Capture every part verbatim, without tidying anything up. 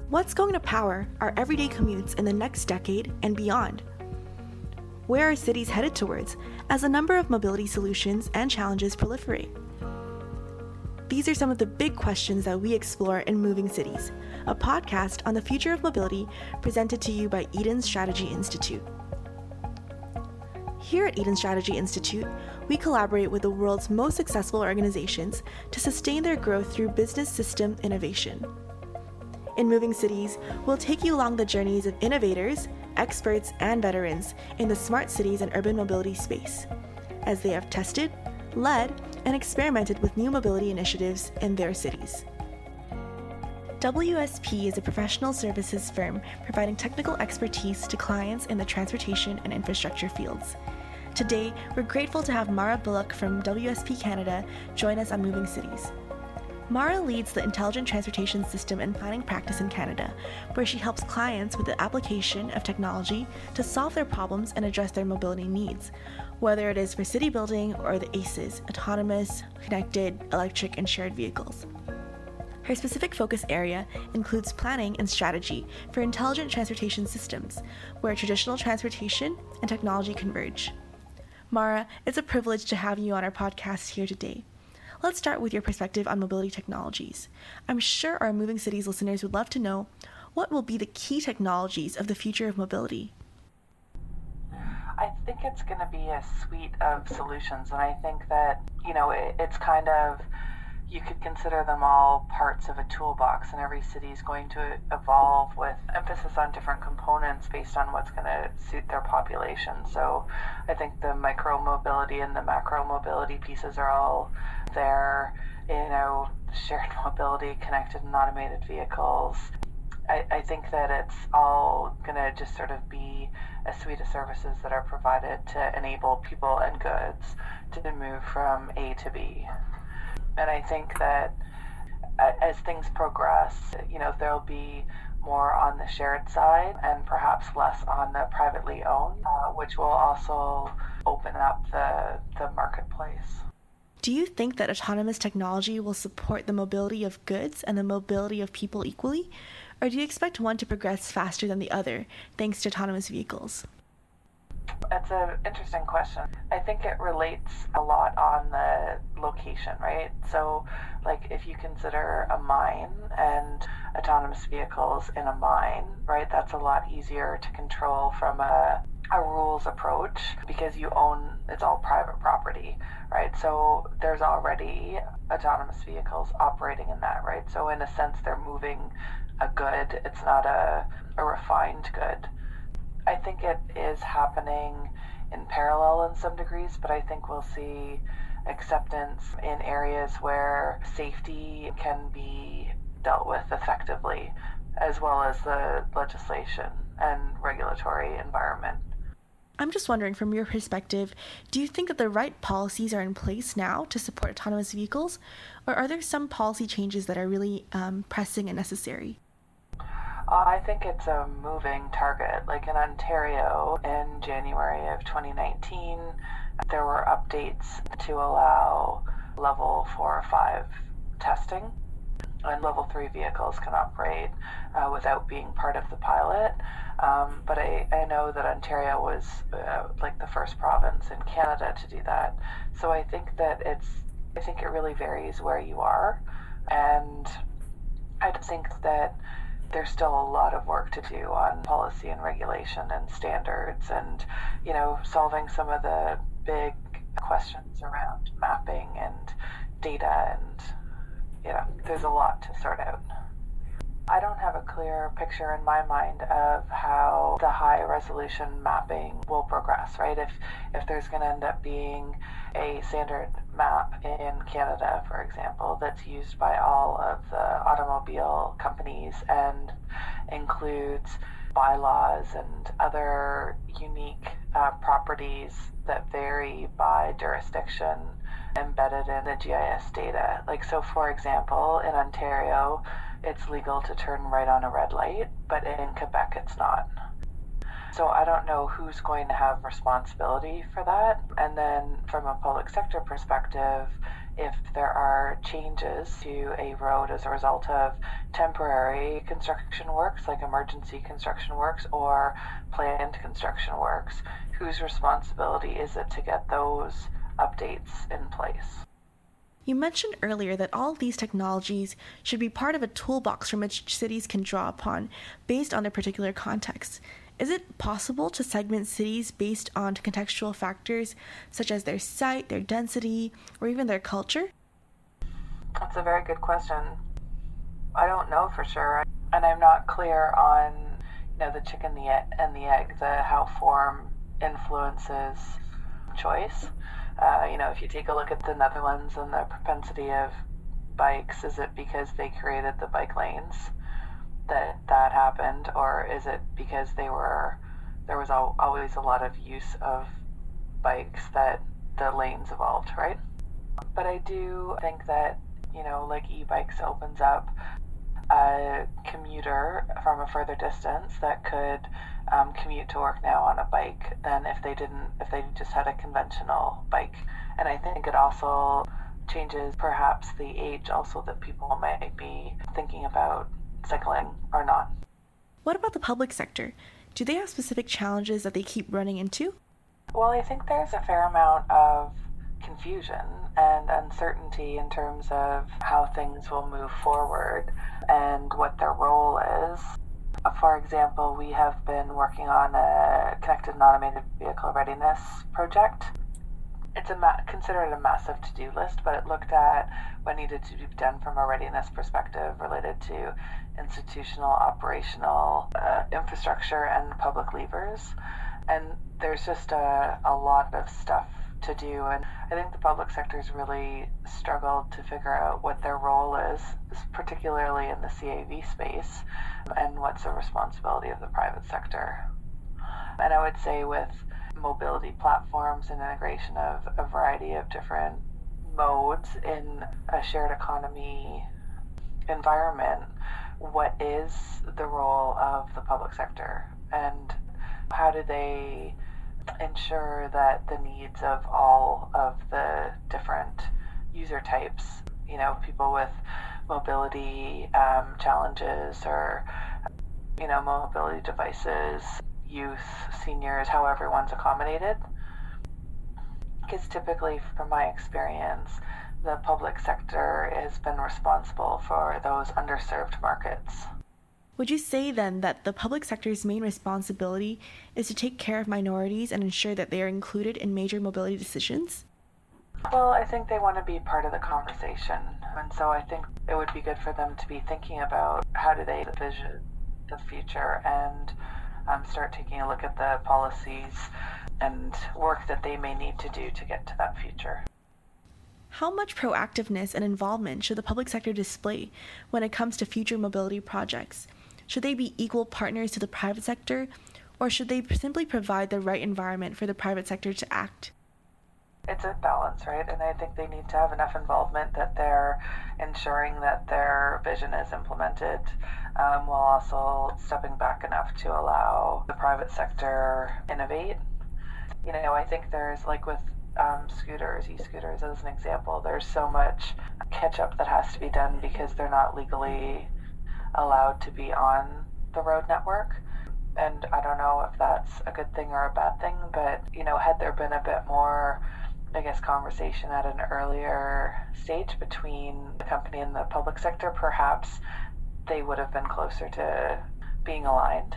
What's going to power our everyday commutes in the next decade and beyond? Where are cities headed towards as a number of mobility solutions and challenges proliferate? These are some of the big questions that we explore in Moving Cities, a podcast on the future of mobility presented to you by Eden Strategy Institute. Here at Eden Strategy Institute, we collaborate with the world's most successful organizations to sustain their growth through business system innovation. In Moving Cities, we'll take you along the journeys of innovators, experts, and veterans in the smart cities and urban mobility space, as they have tested, led, and experimented with new mobility initiatives in their cities. W S P is a professional services firm providing technical expertise to clients in the transportation and infrastructure fields. Today, we're grateful to have Mara Bullock from W S P Canada join us on Moving Cities. Mara leads the Intelligent Transportation System and Planning practice in Canada, where she helps clients with the application of technology to solve their problems and address their mobility needs, whether it is for city building or the A C Es, autonomous, connected, electric, and shared vehicles. Her specific focus area includes planning and strategy for intelligent transportation systems, where traditional transportation and technology converge. Mara, it's a privilege to have you on our podcast here today. Let's start with your perspective on mobility technologies. I'm sure our Moving Cities listeners would love to know what will be the key technologies of the future of mobility. I think it's going to be a suite of solutions, and I think that, you know, it, it's kind of, you could consider them all parts of a toolbox, and every city is going to evolve with emphasis on different components based on what's going to suit their population. So I think the micro mobility and the macro mobility pieces are all there, you know, shared mobility, connected and automated vehicles. I, I think that it's all going to just sort of be a suite of services that are provided to enable people and goods to move from A to B. And I think that as things progress, you know, there'll be more on the shared side and perhaps less on the privately owned, uh, which will also open up the, the marketplace. Do you think that autonomous technology will support the mobility of goods and the mobility of people equally? Or do you expect one to progress faster than the other, thanks to autonomous vehicles? That's an interesting question. I think it relates a lot on the location, right? So, like, if you consider a mine and autonomous vehicles in a mine, right, that's a lot easier to control from a, a rules approach because you own, it's all private property, right? So there's already autonomous vehicles operating in that, right? So in a sense, they're moving a good, it's not a, a refined good. I think it is happening in parallel in some degrees, but I think we'll see acceptance in areas where safety can be dealt with effectively, as well as the legislation and regulatory environment. I'm just wondering, from your perspective, do you think that the right policies are in place now to support autonomous vehicles, or are there some policy changes that are really um, pressing and necessary? I think it's a moving target. Like in Ontario, in January of twenty nineteen, there were updates to allow level four or five testing, and level three vehicles can operate uh, without being part of the pilot. Um, but I, I know that Ontario was uh, like the first province in Canada to do that. So I think that it's, I think it really varies where you are. And I think that there's still a lot of work to do on policy and regulation and standards and, you know, solving some of the big questions around mapping and data, and, you know, there's a lot to sort out. I don't have a clear picture in my mind of how the high resolution mapping will progress, right? If if there's going to end up being a standard map in Canada, for example, that's used by all of the automobile companies and includes bylaws and other unique uh, properties that vary by jurisdiction embedded in the G I S data. Like, so for example, in Ontario, it's legal to turn right on a red light, but in Quebec it's not. So I don't know who's going to have responsibility for that. And then from a public sector perspective, if there are changes to a road as a result of temporary construction works, like emergency construction works or planned construction works, whose responsibility is it to get those updates in place? You mentioned earlier that all of these technologies should be part of a toolbox from which cities can draw upon based on their particular context. Is it possible to segment cities based on contextual factors such as their site, their density, or even their culture? That's a very good question. I don't know for sure, and I'm not clear on, you know, the chicken the e- and the egg, the how form influences choice. Uh, you know, if you take a look at the Netherlands and the propensity of bikes, is it because they created the bike lanes that that happened, or is it because they were there was al- always a lot of use of bikes that the lanes evolved, right? But I do think that, you know, like e-bikes opens up a commuter from a further distance that could um, commute to work now on a bike than if they didn't, if they just had a conventional bike. And I think it also changes perhaps the age also that people might be thinking about cycling or not. What about the public sector? Do they have specific challenges that they keep running into? Well, I think there's a fair amount of confusion and uncertainty in terms of how things will move forward and what their role is. For example, we have been working on a connected and automated vehicle readiness project. It's a ma- considered a massive to-do list, but it looked at what needed to be done from a readiness perspective related to institutional, operational uh, infrastructure and public levers. And there's just a, a lot of stuff to do, and I think the public sector's really struggled to figure out what their role is, particularly in the C A V space, and what's the responsibility of the private sector. And I would say with mobility platforms and integration of a variety of different modes in a shared economy environment, what is the role of the public sector, and how do they ensure that the needs of all of the different user types, you know, people with mobility um, challenges or, you know, mobility devices, youth, seniors, how everyone's accommodated. Because typically, from my experience, the public sector has been responsible for those underserved markets. Would you say then that the public sector's main responsibility is to take care of minorities and ensure that they are included in major mobility decisions? Well, I think they want to be part of the conversation. And so I think it would be good for them to be thinking about how do they envision the future and um, start taking a look at the policies and work that they may need to do to get to that future. How much proactiveness and involvement should the public sector display when it comes to future mobility projects? Should they be equal partners to the private sector, or should they simply provide the right environment for the private sector to act? It's a balance, right? And I think they need to have enough involvement that they're ensuring that their vision is implemented, um, while also stepping back enough to allow the private sector innovate. You know, I think there's, like with um, scooters, e-scooters as an example, there's so much catch-up that has to be done because they're not legally allowed to be on the road network. And I don't know if that's a good thing or a bad thing, but, you know, had there been a bit more, I guess, conversation at an earlier stage between the company and the public sector, perhaps they would have been closer to being aligned.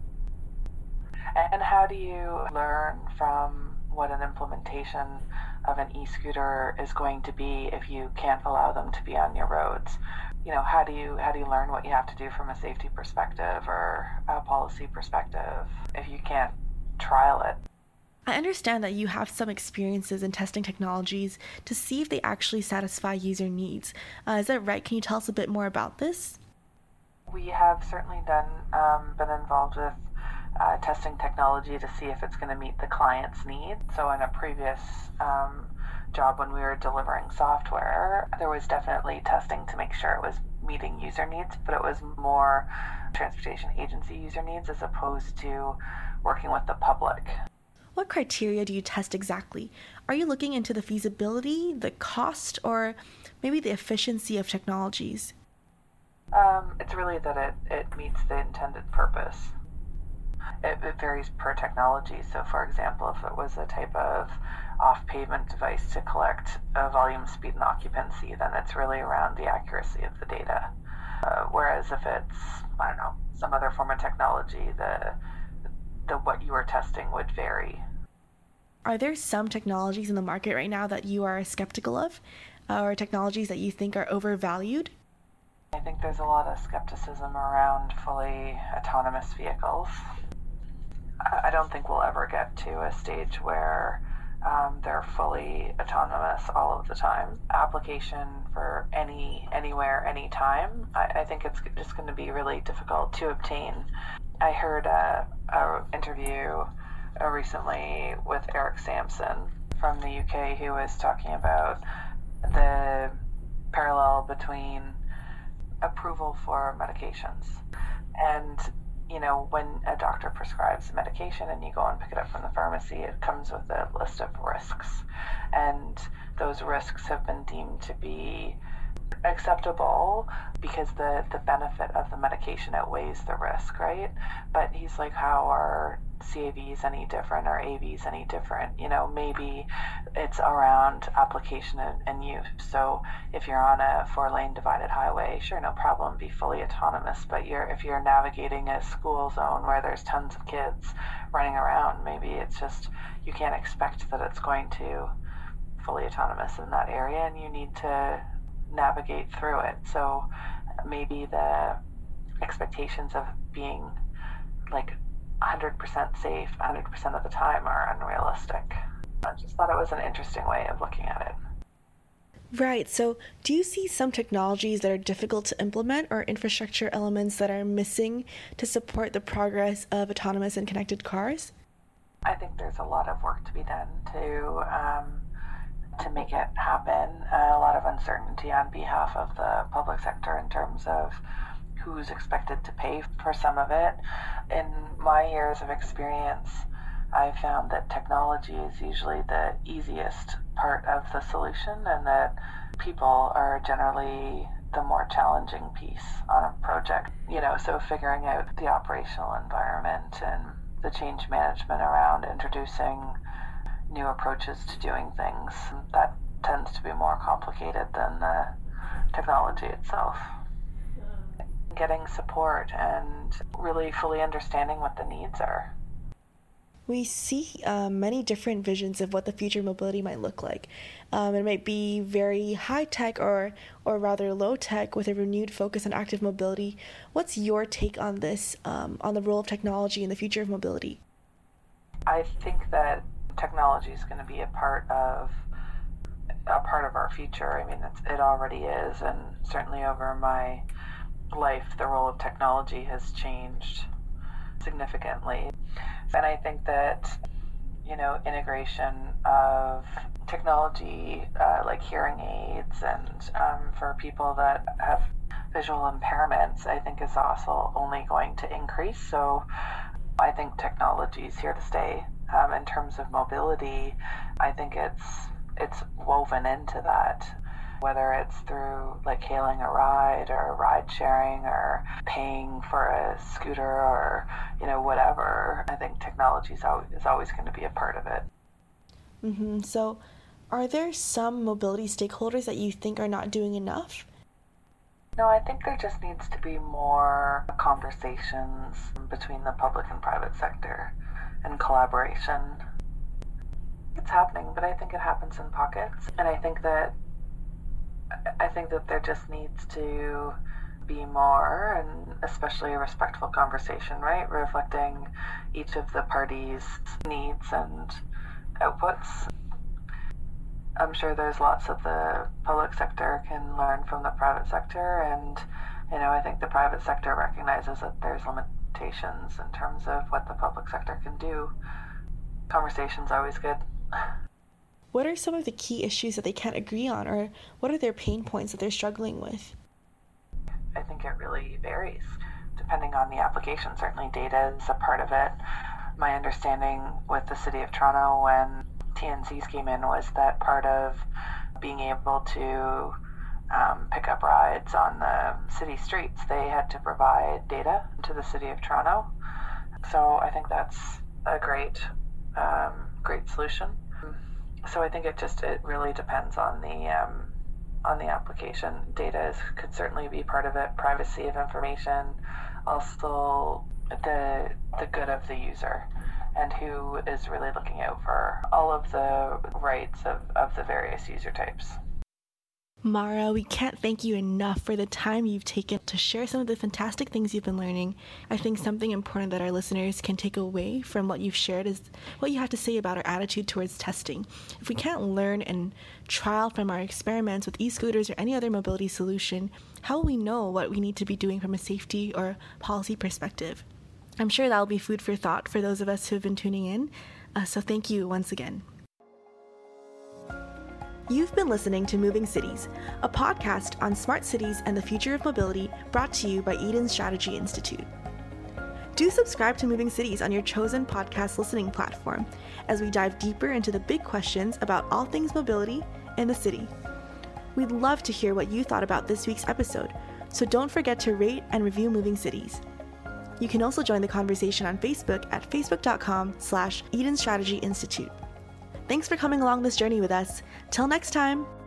And how do you learn from what an implementation of an e-scooter is going to be if you can't allow them to be on your roads? You know, how do you how do you learn what you have to do from a safety perspective or a policy perspective if you can't trial it? I understand that you have some experiences in testing technologies to see if they actually satisfy user needs. Uh, is that right? Can you tell us a bit more about this? We have certainly done um, been involved with uh, testing technology to see if it's going to meet the client's needs. So in a previous um, job when we were delivering software, there was definitely testing to make sure it was meeting user needs, but it was more transportation agency user needs as opposed to working with the public. What criteria do you test exactly? Are you looking into the feasibility, the cost, or maybe the efficiency of technologies? Um, it's really that it, it meets the intended purpose. It, it varies per technology. So, for example, if it was a type of off-pavement device to collect uh, volume, speed, and occupancy, then it's really around the accuracy of the data. Uh, whereas if it's, I don't know, some other form of technology, the the what you are testing would vary. Are there some technologies in the market right now that you are skeptical of, uh, or technologies that you think are overvalued? I think there's a lot of skepticism around fully autonomous vehicles. I don't think we'll ever get to a stage where um, they're fully autonomous all of the time. Application for any, anywhere, anytime, I, I think it's just going to be really difficult to obtain. I heard a, a interview uh, recently with Eric Sampson from the U K who was talking about the parallel between approval for medications. And, you know, when a doctor prescribes a medication and you go and pick it up from the pharmacy, it comes with a list of risks. And those risks have been deemed to be acceptable because the, the benefit of the medication outweighs the risk, right? But he's like, how are C A Vs any different or A Vs any different? You know, maybe it's around application and, and use. So if you're on a four-lane divided highway, sure, no problem, be fully autonomous. But you're if you're navigating a school zone where there's tons of kids running around, maybe it's just you can't expect that it's going to fully autonomous in that area, and you need to navigate through it. So maybe the expectations of being like one hundred percent safe one hundred percent of the time are unrealistic. I just thought it was an interesting way of looking at it. Right. So do you see some technologies that are difficult to implement or infrastructure elements that are missing to support the progress of autonomous and connected cars? I think there's a lot of work to be done to um, to make it happen. Uh, a lot of uncertainty on behalf of the public sector in terms of who's expected to pay for some of it. In my years of experience, I found that technology is usually the easiest part of the solution, and that people are generally the more challenging piece on a project. You know, so figuring out the operational environment and the change management around introducing new approaches to doing things, that tends to be more complicated than the technology itself. Getting support and really fully understanding what the needs are. We see uh, many different visions of what the future mobility might look like. Um, it might be very high tech or, or rather low tech with a renewed focus on active mobility. What's your take on this, um, on the role of technology in the future of mobility? I think that technology is going to be a part of a part of our future. I mean, it's, it already is, and certainly over my life, the role of technology has changed significantly. And I think that, you know, integration of technology uh, like hearing aids and um, for people that have visual impairments, I think is also only going to increase. So I think technology is here to stay. Um, in terms of mobility, I think it's it's woven into that, whether it's through like hailing a ride or ride sharing or paying for a scooter or, you know, whatever. I think technology is always, is always going to be a part of it. Mm-hmm. So are there some mobility stakeholders that you think are not doing enough? No, I think there just needs to be more conversations between the public and private sector and collaboration. It's happening, but I think it happens in pockets. And I think that I think that there just needs to be more, and especially a respectful conversation, right? Reflecting each of the parties' needs and outputs. I'm sure there's lots that the public sector can learn from the private sector, and, you know, I think the private sector recognizes that there's limitations in terms of what the public sector can do. Conversation's always good. What are some of the key issues that they can't agree on, or what are their pain points that they're struggling with? I think it really varies depending on the application. Certainly data is a part of it. My understanding with the City of Toronto when T N Cs came in was that part of being able to um, pick up rides on the city streets, they had to provide data to the City of Toronto. So I think that's a great, um, great solution. So I think it just, it really depends on the, um, on the application. Data is, could certainly be part of it, privacy of information, also the, the good of the user, and who is really looking out for all of the rights of, of the various user types. Mara, we can't thank you enough for the time you've taken to share some of the fantastic things you've been learning. I think something important that our listeners can take away from what you've shared is what you have to say about our attitude towards testing. If we can't learn and trial from our experiments with e-scooters or any other mobility solution, how will we know what we need to be doing from a safety or policy perspective? I'm sure that'll be food for thought for those of us who have been tuning in. Uh, so thank you once again. You've been listening to Moving Cities, a podcast on smart cities and the future of mobility brought to you by Eden Strategy Institute. Do subscribe to Moving Cities on your chosen podcast listening platform as we dive deeper into the big questions about all things mobility in the city. We'd love to hear what you thought about this week's episode, so don't forget to rate and review Moving Cities. You can also join the conversation on Facebook at facebook.com slash Eden Strategy Institute. Thanks for coming along this journey with us. Till next time.